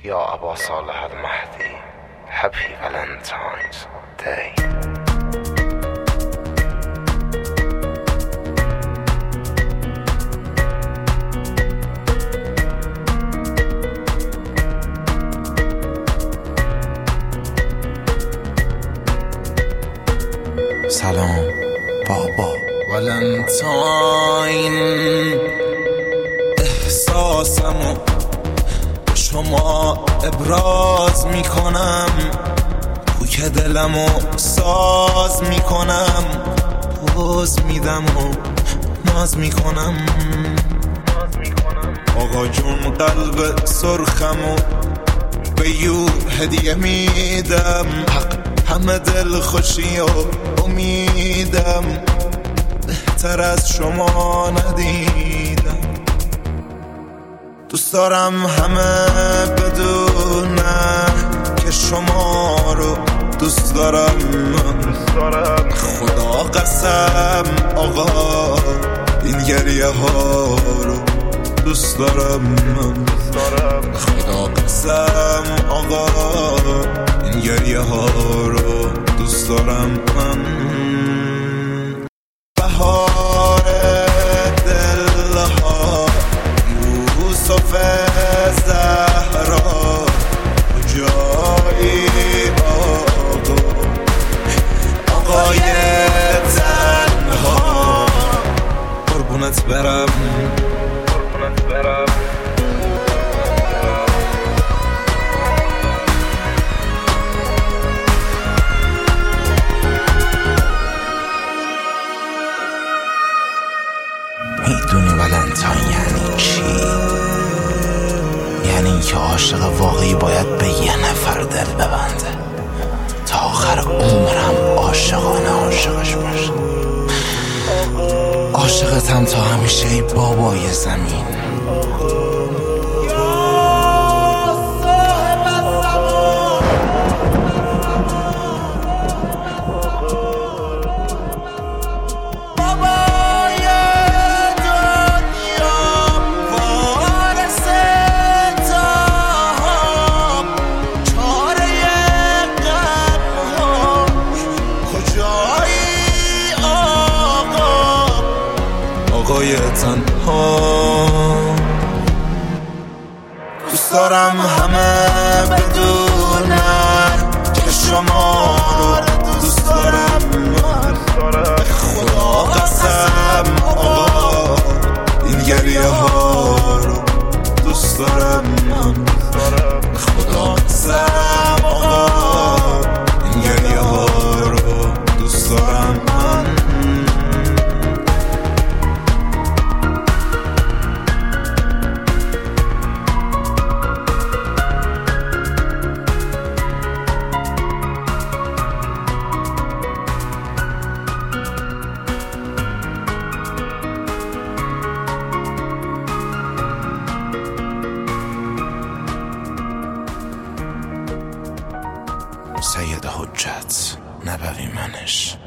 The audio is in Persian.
یا ابا صالح المهدی Happy Valentine's Day. سلام بابا. ولنتاین احساسمو به شما ابراز میکنم، کوک دلمو ساز میکنم، پوز میدم و ناز میکنم. آقا جون قلب سرخمو به یو هدیه میدم، همه دل خوشی و امیدم بهتر از شما ندیدم. دوست دارم همه بدونن که شما رو دوست دارم. خدا قسم آقا این گریه ها رو دوست دارم. خدا قسم آقا این گریه ها رو دوست دارم. بهار دلها یوسف زهرا کجایی آقای تنها؟ قربونت برم میدونی ولنتاین یعنی چی؟ یعنی که عاشق واقعی باید به یه نفر دل ببنده تا آخر عمرم عاشقانه عاشقش باشه. عاشقتم تا همیشه ای بابای زمین. آقای تنها دوست دارم همه بدونن که شما رو دوست دارم. خدا قسم آقا این گریه ها رو دوست دارم. خدا قسم آقا این گریه ها رو دوست دارم. سید حجت نبوی منش.